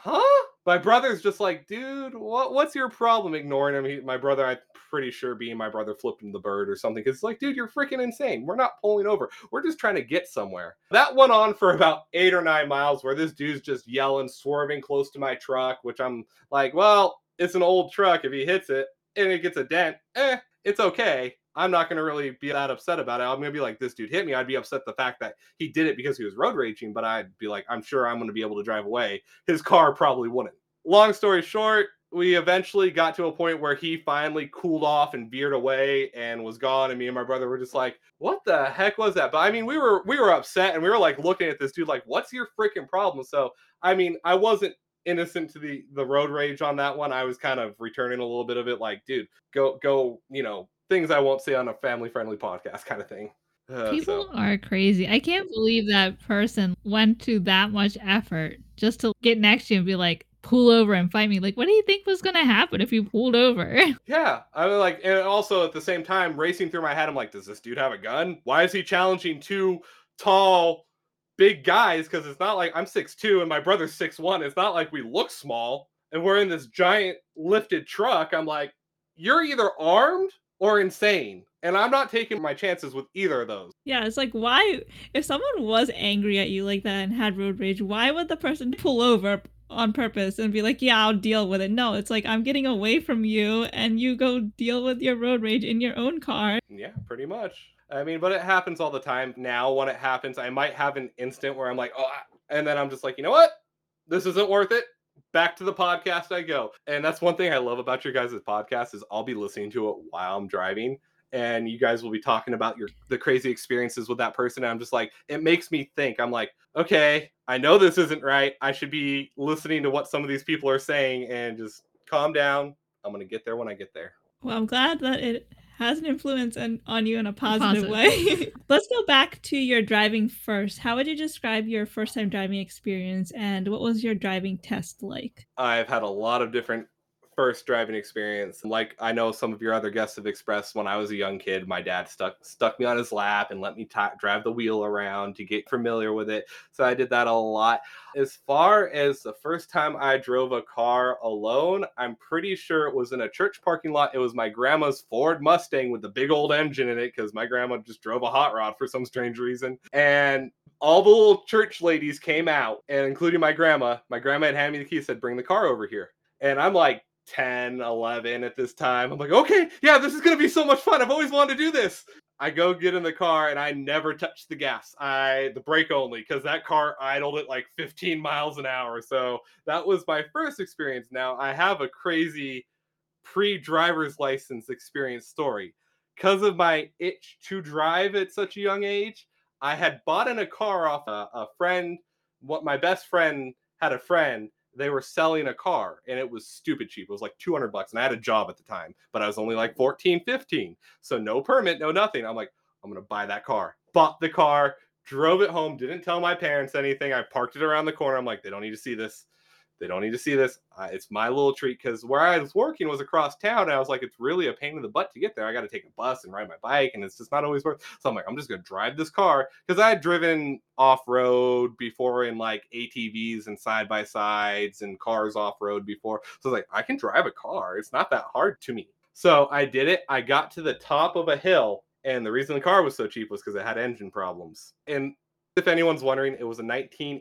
S1: huh? My brother's just like, dude, what's your problem? Ignoring him. My brother, I'm pretty sure being my brother, flipped him the bird or something. Cause it's like, dude, you're freaking insane. We're not pulling over. We're just trying to get somewhere. That went on for about 8 or 9 miles where this dude's just yelling, swerving close to my truck, which I'm like, well, it's an old truck. If he hits it and it gets a dent, it's okay. I'm not going to really be that upset about it. I'm going to be like, this dude hit me. I'd be upset the fact that he did it because he was road raging, but I'd be like, I'm sure I'm going to be able to drive away. His car probably wouldn't. Long story short, we eventually got to a point where he finally cooled off and veered away and was gone. And me and my brother were just like, what the heck was that? But I mean, we were upset and we were like looking at this dude like, what's your freaking problem? So, I mean, I wasn't innocent to the road rage on that one. I was kind of returning a little bit of it like, dude, go, things I won't say on a family friendly podcast kind of thing.
S2: People are crazy. I can't believe that person went to that much effort just to get next to you and be like, pull over and fight me. Like, what do you think was going to happen if you pulled over?
S1: Yeah. I mean, like, and also at the same time, racing through my head, I'm like, does this dude have a gun? Why is he challenging two tall, big guys? Because it's not like I'm 6'2" and my brother's 6'1". It's not like we look small and we're in this giant lifted truck. I'm like, you're either armed or insane. And I'm not taking my chances with either of those.
S3: Yeah, it's like, why, if someone was angry at you like that and had road rage, why would the person pull over on purpose and be like, yeah, I'll deal with it? No, it's like, I'm getting away from you and you go deal with your road rage in your own car.
S1: Yeah, pretty much. I mean, but it happens all the time. Now, when it happens, I might have an instant where I'm like, oh, and then I'm just like, you know what? This isn't worth it. Back to the podcast I go. And that's one thing I love about your guys' podcast is I'll be listening to it while I'm driving. And you guys will be talking about the crazy experiences with that person. And I'm just like, it makes me think. I'm like, okay, I know this isn't right. I should be listening to what some of these people are saying and just calm down. I'm going to get there when I get there.
S3: Well, I'm glad that it has an influence on you in a positive way. Let's go back to your driving first. How would you describe your first time driving experience and what was your driving test like?
S1: I've had a lot of different first driving experience. Like I know some of your other guests have expressed, when I was a young kid, my dad stuck me on his lap and let me drive the wheel around to get familiar with it. So I did that a lot. As far as the first time I drove a car alone, I'm pretty sure it was in a church parking lot. It was my grandma's Ford Mustang with the big old engine in it because my grandma just drove a hot rod for some strange reason. And all the little church ladies came out, and including my grandma. My grandma had handed me the key, said, bring the car over here. And I'm like 10, 11 at this time. I'm like, okay, yeah, this is going to be so much fun. I've always wanted to do this. I go get in the car and I never touched the gas. The brake only, because that car idled at like 15 miles an hour. So that was my first experience. Now I have a crazy pre-driver's license experience story. Because of my itch to drive at such a young age, I had bought in a car off a friend. What my best friend had a friend. They were selling a car and it was stupid cheap. It was like $200 and I had a job at the time, but I was only like 14, 15. So no permit, no nothing. I'm like, I'm going to buy that car. Bought the car, drove it home, didn't tell my parents anything. I parked it around the corner. I'm like, they don't need to see this. They don't need to see this. It's my little treat, because where I was working was across town. And I was like, it's really a pain in the butt to get there. I got to take a bus and ride my bike, and it's just not always worth. So I'm like, I'm just going to drive this car, because I had driven off-road before in like ATVs and side-by-sides and cars off-road before. So I was like, I can drive a car. It's not that hard to me. So I did it. I got to the top of a hill, and the reason the car was so cheap was because it had engine problems. And if anyone's wondering, it was a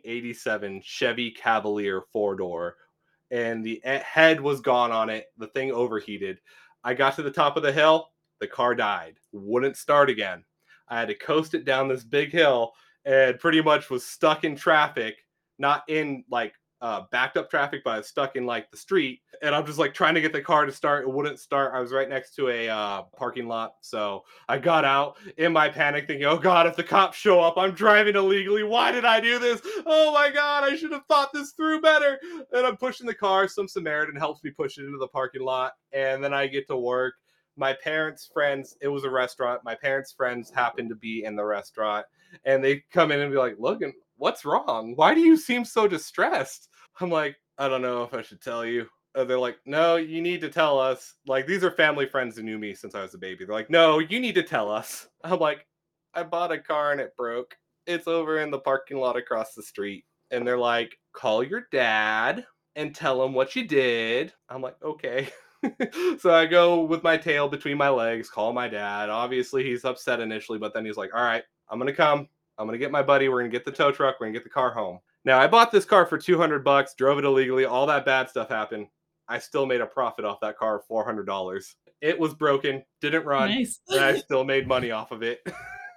S1: 1987 Chevy Cavalier 4-door, and the head was gone on it. The thing overheated. I got to the top of the hill. The car died. Wouldn't start again. I had to coast it down this big hill and pretty much was stuck in traffic, not in like backed up traffic, but I was stuck in like the street. And I'm just like trying to get the car to start. It wouldn't start. I was right next to a parking lot. So I got out in my panic thinking, oh God, if the cops show up, I'm driving illegally. Why did I do this? Oh my God, I should have thought this through better. And I'm pushing the car. Some Samaritan helps me push it into the parking lot. And then I get to work. My parents' friends, it was a restaurant. My parents' friends happened to be in the restaurant. And they come in and be like, Logan, what's wrong? Why do you seem so distressed? I'm like, I don't know if I should tell you. They're like, no, you need to tell us. Like, these are family friends who knew me since I was a baby. They're like, no, you need to tell us. I'm like, I bought a car and it broke. It's over in the parking lot across the street. And they're like, call your dad and tell him what you did. I'm like, okay. So I go with my tail between my legs, call my dad. Obviously, he's upset initially, but then he's like, all right, I'm going to come. I'm going to get my buddy. We're going to get the tow truck. We're going to get the car home. Now, I bought this car for $200, drove it illegally. All that bad stuff happened. I still made a profit off that car of $400. It was broken, didn't run,
S3: Nice.
S1: and I still made money off of it.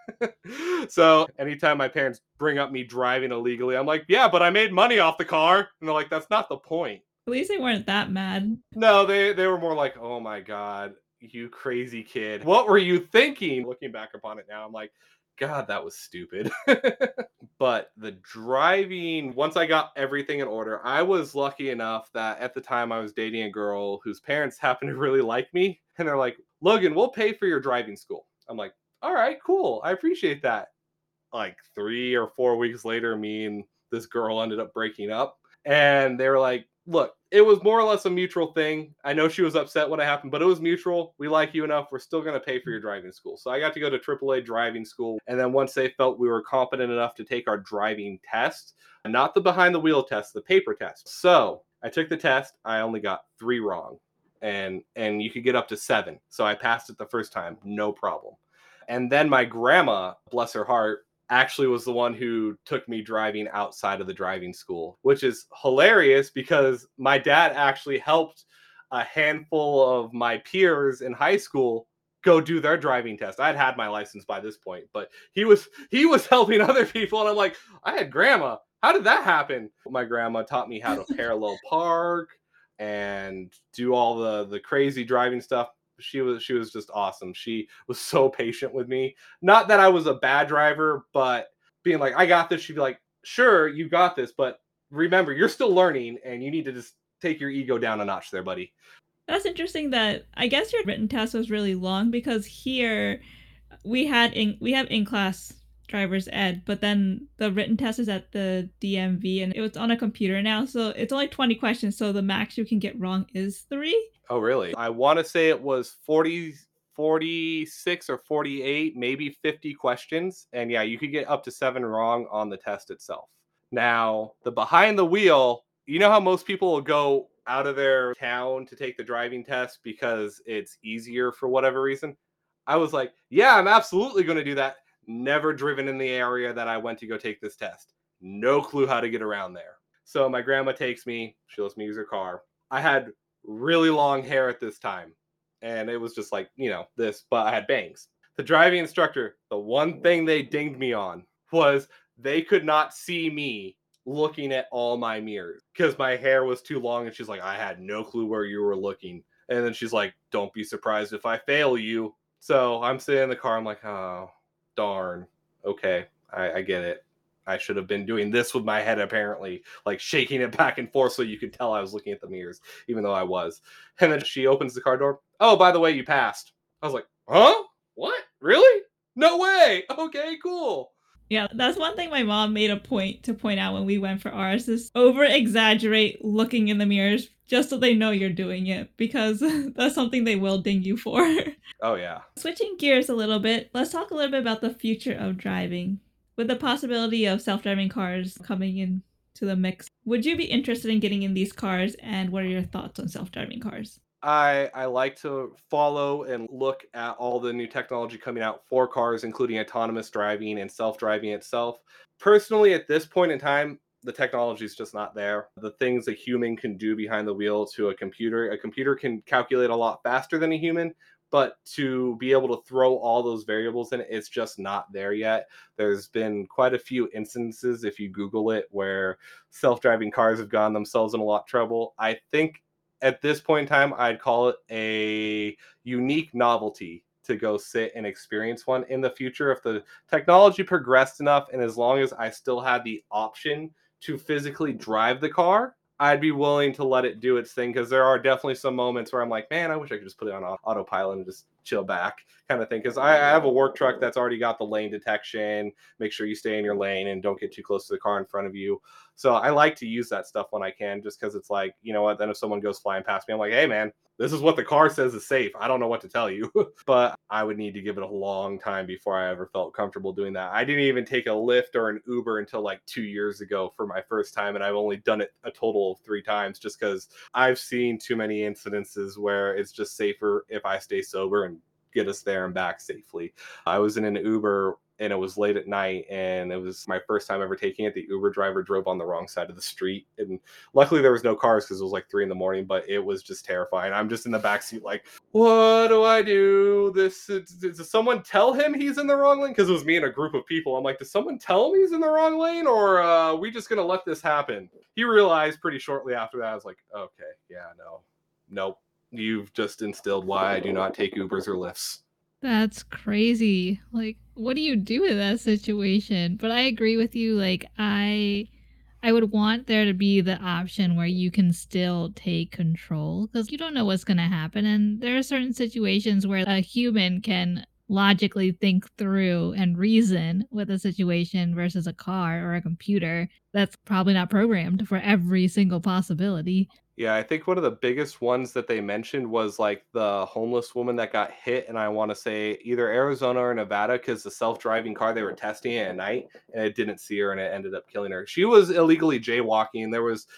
S1: So anytime my parents bring up me driving illegally, I'm like, yeah, but I made money off the car. And they're like, that's not the point.
S3: At least they weren't that mad.
S1: No, they were more like, oh my God, you crazy kid. What were you thinking? Looking back upon it now, I'm like, God, that was stupid. But the driving, once I got everything in order, I was lucky enough that at the time I was dating a girl whose parents happened to really like me. And they're like, Logan, we'll pay for your driving school. I'm like, all right, cool. I appreciate that. Like 3 or 4 weeks later, me and this girl ended up breaking up. And they were like, look, it was more or less a mutual thing. I know she was upset when it happened, but it was mutual. We like you enough. We're still going to pay for your driving school. So I got to go to AAA driving school. And then once they felt we were competent enough to take our driving test, not the behind the wheel test, the paper test. So I took the test. I only got 3 wrong. And you could get up to 7. So I passed it the first time, no problem. And then my grandma, bless her heart, actually was the one who took me driving outside of the driving school, which is hilarious because my dad actually helped a handful of my peers in high school go do their driving test. I'd had my license by this point, but he was helping other people. And I'm like, I had grandma. How did that happen? My grandma taught me how to parallel park and do all the crazy driving stuff. She was just awesome. She was so patient with me. Not that I was a bad driver, but being like, I got this. She'd be like, sure, you got this, but remember, you're still learning and you need to just take your ego down a notch there, buddy.
S3: That's interesting that I guess your written test was really long because here we have in-class driver's ed, but then the written test is at the DMV and it was on a computer now, so it's only 20 questions, so the max you can get wrong is 3.
S1: Oh, really? I want to say it was 46 or 48, maybe 50 questions. And yeah, you could get up to 7 wrong on the test itself. Now, the behind the wheel, you know how most people will go out of their town to take the driving test because it's easier for whatever reason? I was like, yeah, I'm absolutely going to do that. Never driven in the area that I went to go take this test. No clue how to get around there. So my grandma takes me. She lets me use her car. I had really long hair at this time. And it was just like, this, but I had bangs. The driving instructor, the one thing they dinged me on was they could not see me looking at all my mirrors because my hair was too long. And she's like, I had no clue where you were looking. And then she's like, don't be surprised if I fail you. So I'm sitting in the car. I'm like, oh, darn. Okay, I get it. I should have been doing this with my head, apparently, like shaking it back and forth so you could tell I was looking at the mirrors, even though I was. And then she opens the car door. Oh, by the way, you passed. I was like, huh? What? Really? No way. Okay, cool.
S3: Yeah, that's one thing my mom made a point to point out when we went for ours is over exaggerate looking in the mirrors just so they know you're doing it because that's something they will ding you for.
S1: Oh, yeah.
S3: Switching gears a little bit, let's talk a little bit about the future of driving. With the possibility of self-driving cars coming into the mix, would you be interested in getting in these cars, and what are your thoughts on self-driving cars?
S1: I like to follow and look at all the new technology coming out for cars, including autonomous driving and self-driving itself. Personally, at this point in time, the technology is just not there. The things a human can do behind the wheel to a computer can calculate a lot faster than a human, but to be able to throw all those variables in it, it's just not there yet. There's been quite a few instances, if you Google it, where self-driving cars have gotten themselves in a lot of trouble. I think at this point in time, I'd call it a unique novelty to go sit and experience one in the future. If the technology progressed enough, and as long as I still had the option to physically drive the car, I'd be willing to let it do its thing, because there are definitely some moments where I'm like, man, I wish I could just put it on autopilot and just chill back kind of thing. Because I have a work truck that's already got the lane detection, make sure you stay in your lane and don't get too close to the car in front of you. So I like to use that stuff when I can, just because it's like, you know what, then if someone goes flying past me, I'm like, hey, man, This is what the car says is safe. I don't know what to tell you. But I would need to give it a long time before I ever felt comfortable doing that. I didn't even take a Lyft or an Uber until like 2 years ago for my first time. And I've only done it a total of 3 times just because I've seen too many incidences where it's just safer if I stay sober and get us there and back safely. I was in an Uber and it was late at night and it was my first time ever taking it. The Uber driver drove on the wrong side of the street, and luckily there was no cars because it was like 3 a.m, but it was just terrifying. I'm just in the back seat like, what do I do? Does someone tell him he's in the wrong lane? Because it was me and a group of people. I'm like, does someone tell him he's in the wrong lane, or are we just gonna let this happen? He realized pretty shortly after that. I was like, okay, yeah, nope, you've just instilled why I do not take Ubers or Lyfts.
S2: That's crazy. Like, what do you do in that situation? But I agree with you. Like, I would want there to be the option where you can still take control because you don't know what's going to happen. And there are certain situations where a human can logically think through and reason with a situation versus a car or a computer that's probably not programmed for every single possibility.
S1: Yeah, I think one of the biggest ones that they mentioned was like the homeless woman that got hit, and I want to say either Arizona or Nevada, because the self-driving car they were testing it at night and it didn't see her and it ended up killing her. She was illegally jaywalking, and there was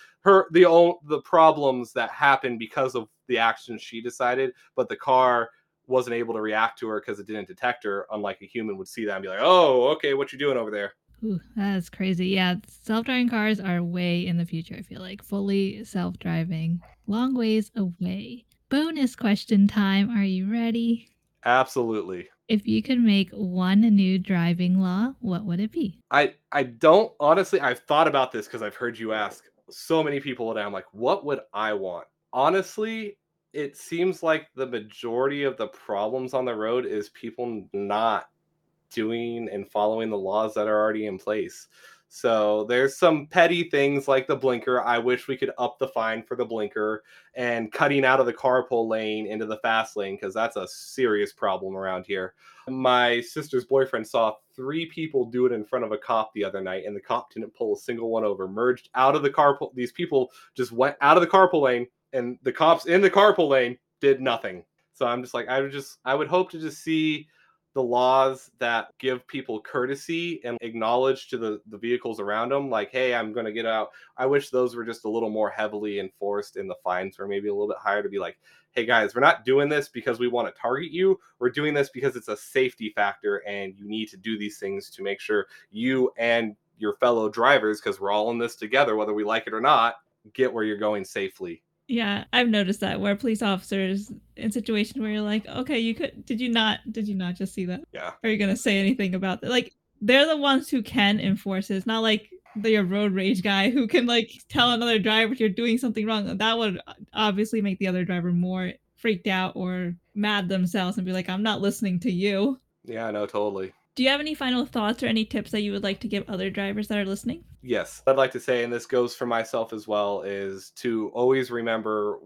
S1: the problems that happened because of the actions she decided, but the car wasn't able to react to her because it didn't detect her, unlike a human would see that and be like, "Oh, okay, what you doing over there?"
S2: Ooh, that's crazy. Yeah, self-driving cars are way in the future, I feel like. Fully self-driving. Long ways away. Bonus question time. Are you ready?
S1: Absolutely.
S2: If you could make one new driving law, what would it be?
S1: I don't honestly. I've thought about this because I've heard you ask so many people, and I'm like, what would I want? Honestly, it seems like the majority of the problems on the road is people not doing and following the laws that are already in place. So there's some petty things like the blinker. I wish we could up the fine for the blinker and cutting out of the carpool lane into the fast lane because that's a serious problem around here. My sister's boyfriend saw 3 people do it in front of a cop the other night, and the cop didn't pull a single one over. Merged out of the carpool. These people just went out of the carpool lane, and the cops in the carpool lane did nothing. So I'm just like, I would hope to just see the laws that give people courtesy and acknowledge to the vehicles around them, like, hey, I'm going to get out. I wish those were just a little more heavily enforced and the fines were maybe a little bit higher to be like, hey guys, we're not doing this because we want to target you. We're doing this because it's a safety factor and you need to do these things to make sure you and your fellow drivers, because we're all in this together, whether we like it or not, get where you're going safely.
S3: Yeah, I've noticed that where police officers in situations where you're like, okay, did you not just see that?
S1: Yeah.
S3: Are you gonna say anything about that? Like, they're the ones who can enforce it. It's not like the road rage guy who can like tell another driver you're doing something wrong. That would obviously make the other driver more freaked out or mad themselves and be like, I'm not listening to you.
S1: Yeah, no, totally.
S3: Do you have any final thoughts or any tips that you would like to give other drivers that are listening?
S1: Yes, I'd like to say, and this goes for myself as well, is to always remember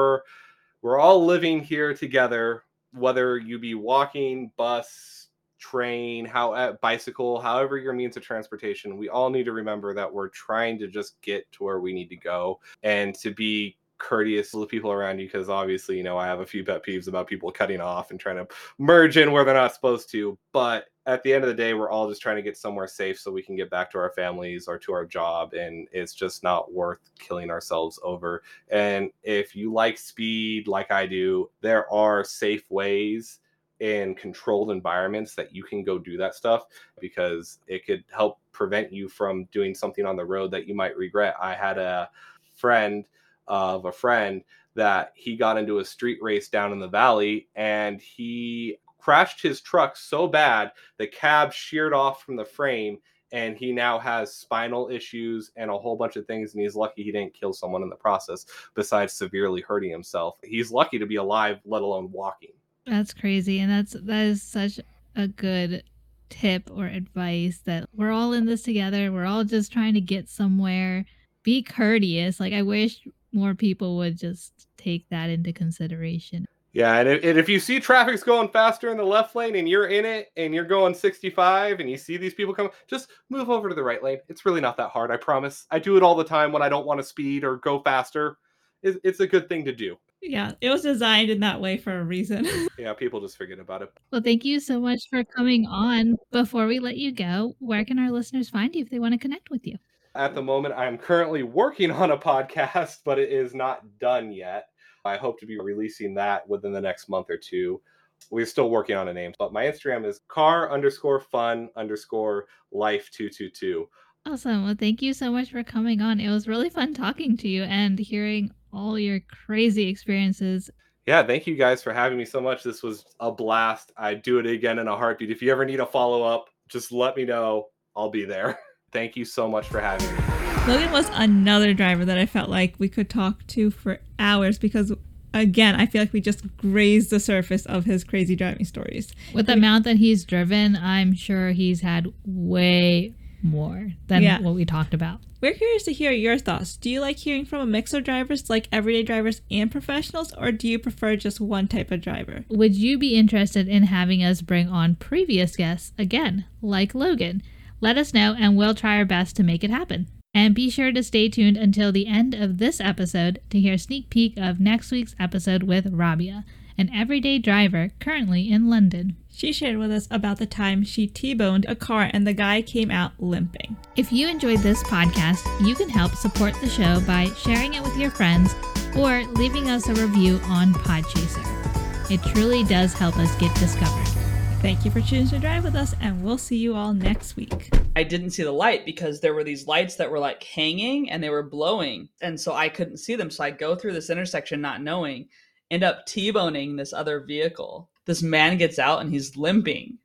S1: we're all living here together, whether you be walking, bus, train, bicycle, however your means of transportation. We all need to remember that we're trying to just get to where we need to go and to be courteous to the people around you, because obviously, I have a few pet peeves about people cutting off and trying to merge in where they're not supposed to. But at the end of the day, we're all just trying to get somewhere safe so we can get back to our families or to our job. And it's just not worth killing ourselves over. And if you like speed like I do, there are safe ways in controlled environments that you can go do that stuff, because it could help prevent you from doing something on the road that you might regret. I had a friend of a friend that he got into a street race down in the valley, and he crashed his truck so bad the cab sheared off from the frame, and he now has spinal issues and a whole bunch of things, and he's lucky he didn't kill someone in the process besides severely hurting himself. He's lucky to be alive, let alone walking.
S2: That's crazy. And that is such a good tip or advice that we're all in this together. We're all just trying to get somewhere. Be courteous. Like, I wish more people would just take that into consideration.
S1: Yeah, and if you see traffic's going faster in the left lane and you're in it and you're going 65 and you see these people come, just move over to the right lane. It's really not that hard, I promise. I do it all the time when I don't want to speed or go faster. It's a good thing to do.
S3: Yeah, it was designed in that way for a reason.
S1: Yeah, people just forget about it.
S2: Well, thank you so much for coming on. Before we let you go, where can our listeners find you if they want to connect with you?
S1: At the moment, I'm currently working on a podcast, but it is not done yet. I hope to be releasing that within the next month or two. We're still working on a name, but my Instagram is car_fun_life222.
S2: Awesome. Well, thank you so much for coming on. It was really fun talking to you and hearing all your crazy experiences.
S1: Yeah, thank you guys for having me so much. This was a blast. I'd do it again in a heartbeat. If you ever need a follow-up, just let me know. I'll be there. Thank you so much for having me.
S3: Logan was another driver that I felt like we could talk to for hours because, again, I feel like we just grazed the surface of his crazy driving stories.
S2: With the amount that he's driven, I'm sure he's had way more than what we talked about.
S3: We're curious to hear your thoughts. Do you like hearing from a mix of drivers, like everyday drivers and professionals, or do you prefer just one type of driver?
S2: Would you be interested in having us bring on previous guests again, like Logan? Let us know and we'll try our best to make it happen. And be sure to stay tuned until the end of this episode to hear a sneak peek of next week's episode with Rabia, an everyday driver currently in London.
S3: She shared with us about the time she T-boned a car and the guy came out limping.
S2: If you enjoyed this podcast, you can help support the show by sharing it with your friends or leaving us a review on Podchaser. It truly does help us get discovered.
S3: Thank you for choosing to drive with us, and we'll see you all next week.
S4: I didn't see the light because there were these lights that were like hanging and they were blowing. And so I couldn't see them. So I go through this intersection not knowing, end up T-boning this other vehicle. This man gets out and he's limping.